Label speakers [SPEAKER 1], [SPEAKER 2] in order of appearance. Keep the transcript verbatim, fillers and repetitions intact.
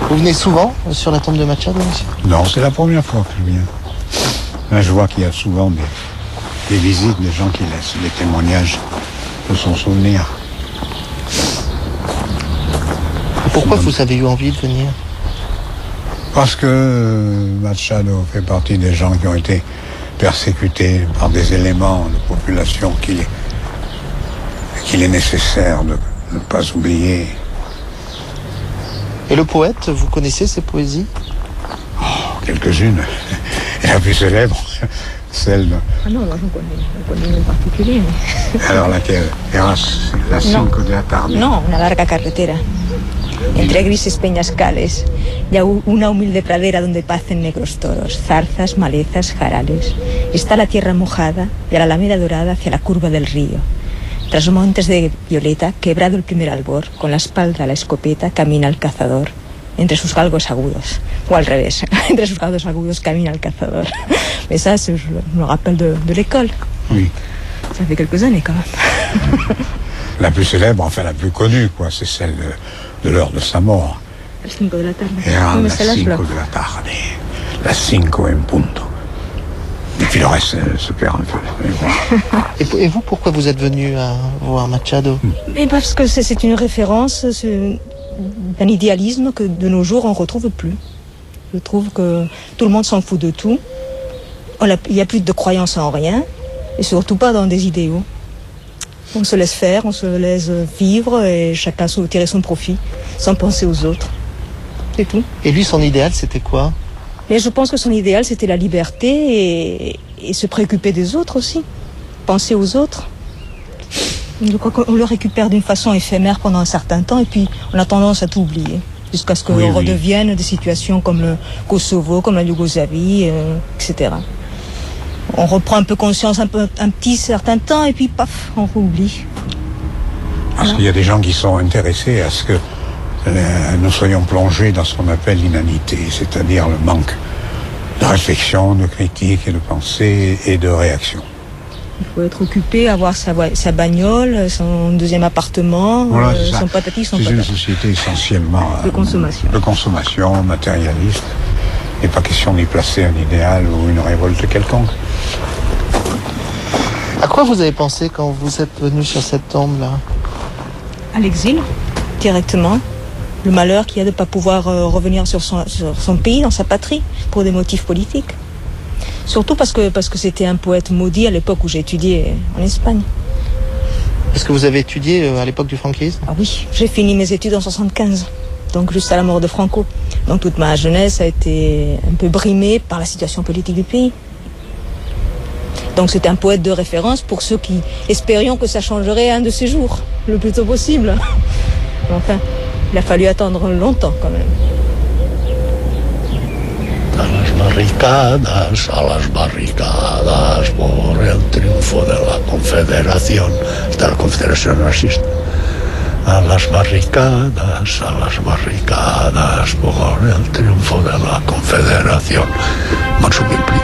[SPEAKER 1] Vous venez souvent sur la tombe de Machado, monsieur?
[SPEAKER 2] Non, c'est la première fois que je viens. Là, je vois qu'il y a souvent des, des visites, des gens qui laissent des témoignages de son souvenir.
[SPEAKER 1] Et pourquoi vous avez eu envie de venir?
[SPEAKER 2] Parce que Machado fait partie des gens qui ont été persécutés par des éléments de population qu'il est, qu'il est nécessaire de ne pas oublier.
[SPEAKER 1] Et le poète, vous connaissez ses poésies?
[SPEAKER 2] Oh, quelques-unes. Et la plus célèbre, celle de...
[SPEAKER 3] Ah non, moi je connais, je connais en particulier. Mais...
[SPEAKER 2] Alors laquelle? Eras, la cinco de la tarde.
[SPEAKER 3] No, una larga carretera. Entre grises peñascales y a una humilde pradera donde pacen negros toros, zarzas, malezas, jarales. Está la tierra mojada y a la alameda dorada hacia la curva del río. Tras montes de violeta, quebrado el primer albor, con la espalda a la escopeta, camina el cazador. Entre sus galgos agudos, o al revés, entre sus galgos agudos camina el cazador. Mais ça, je me rappelle de, de l'école.
[SPEAKER 2] Oui.
[SPEAKER 3] Ça fait quelques années quand même.
[SPEAKER 2] La plus célèbre, enfin la plus connue, quoi, c'est celle de, de l'heure de sa mort.
[SPEAKER 3] El cinco de la tarde.
[SPEAKER 2] Era
[SPEAKER 3] No me
[SPEAKER 2] las
[SPEAKER 3] sé las
[SPEAKER 2] cinco
[SPEAKER 3] blo-
[SPEAKER 2] de la tarde. Las cinco en punto. Et puis le reste euh, se perd un peu. Mais voilà.
[SPEAKER 1] Et, et vous, pourquoi vous êtes venu à voir Machado?
[SPEAKER 3] Mais parce que c'est, c'est une référence c'est d'un idéalisme que de nos jours on ne retrouve plus. Je trouve que tout le monde s'en fout de tout. On a, il n'y a plus de croyance en rien, et surtout pas dans des idéaux. On se laisse faire, on se laisse vivre, et chacun se tirer son profit, sans penser aux autres. C'est tout.
[SPEAKER 1] Et lui, son idéal, c'était quoi?
[SPEAKER 3] Mais je pense que son idéal, c'était la liberté et, et se préoccuper des autres aussi. Penser aux autres. Je crois qu'on le récupère d'une façon éphémère pendant un certain temps et puis on a tendance à tout oublier. Jusqu'à ce qu'on
[SPEAKER 2] oui, oui.
[SPEAKER 3] redevienne des situations comme le Kosovo, comme la Yougoslavie, euh, et cetera. On reprend un peu conscience un, peu, un petit certain temps et puis paf, on oublie.
[SPEAKER 2] Parce qu'il y a des gens qui sont intéressés à ce que euh, nous soyons plongés dans ce qu'on appelle l'inanité, c'est-à-dire le manque de réflexion, de critique et de pensée et de réaction.
[SPEAKER 3] Il faut être occupé, avoir sa, sa bagnole, son deuxième appartement,
[SPEAKER 2] Voilà,
[SPEAKER 3] euh,
[SPEAKER 2] ça.
[SPEAKER 3] son patati, son
[SPEAKER 2] C'est
[SPEAKER 3] patata.
[SPEAKER 2] une société essentiellement
[SPEAKER 3] De consommation.
[SPEAKER 2] de consommation, matérialiste. Il n'est pas question d'y placer un idéal ou une révolte quelconque.
[SPEAKER 1] À quoi vous avez pensé quand vous êtes venu sur cette tombe-là?
[SPEAKER 3] À l'exil, directement. Le malheur qu'il y a de ne pas pouvoir euh, revenir sur son, sur son pays, dans sa patrie, pour des motifs politiques. Surtout parce que, parce que c'était un poète maudit à l'époque où j'ai étudié en Espagne.
[SPEAKER 1] Est-ce que vous avez étudié à l'époque du franquisme?
[SPEAKER 3] Ah oui, j'ai fini mes études en soixante-quinze, donc juste à la mort de Franco. Donc toute ma jeunesse a été un peu brimée par la situation politique du pays. Donc c'était un poète de référence pour ceux qui espérions que ça changerait un de ces jours, le plus tôt possible. Mais enfin, il a fallu attendre longtemps quand même.
[SPEAKER 4] A las barricadas, a las barricadas, por el triunfo de la Confederación, de la Confederación Racista. A las barricadas, a las barricadas, por el triunfo de la Confederación. Marsupilpli.